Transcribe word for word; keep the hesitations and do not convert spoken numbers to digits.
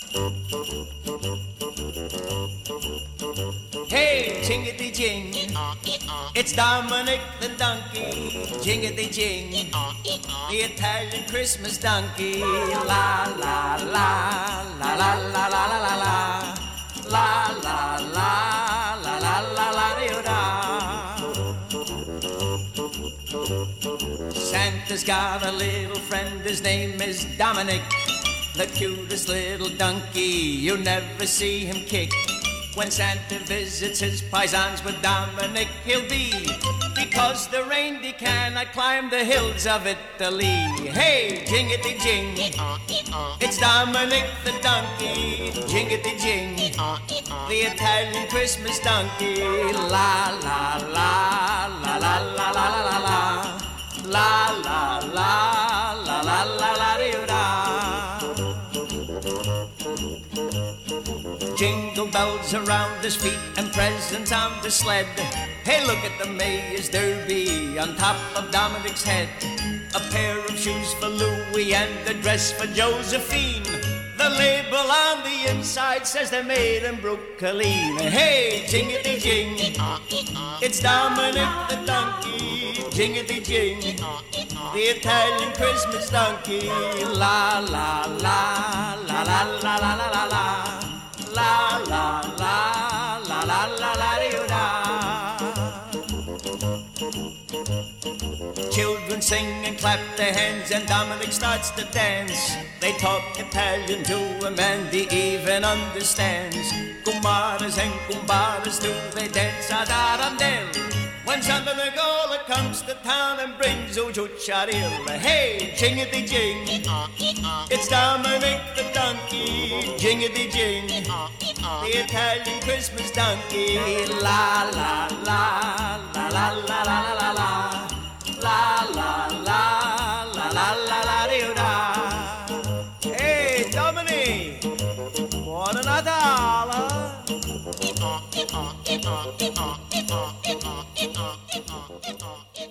Hey, jingity jing, it's Dominic the donkey. Jingity jing, the Italian Christmas donkey. La la la la la la la la la la la la la la la la la da. Santa's got a little friend, his name is Dominic, the cutest little donkey. You never see him kick. When Santa visits his paisans with Dominic, he'll be, because the reindeer cannot climb the hills of Italy. Hey, jingity jing, it's Dominic the donkey. Jingity jing, the Italian Christmas donkey. La la la la la la la la la la la la la la la la da. Jingle bells around his feet and presents on the sled. Hey, look at the Mayor's Derby on top of Dominic's head. A pair of shoes for Louis and a dress for Josephine. The label on the inside says they're made in Brooklyn. Hey, jingity jing, it's Dominic the donkey. Jingity jing, the Italian Christmas donkey. La la la la la la la la la la. La la la la la la la da. Children sing and clap their hands and Dominic starts to dance. They talk Italian to him and he even understands. Kumaras and kumbaras do they dance ad arandel. When Santa Nicola comes to town and brings Ujucharil. Hey, jingity jing, it's Dominic the donkey. Jingity jing, the Italian Christmas donkey. La la la la la la la la la la la la la la la la da. Hey, Dominic, buon Natale. Uh, uh, uh, uh, uh, uh, uh, uh, uh, uh, uh.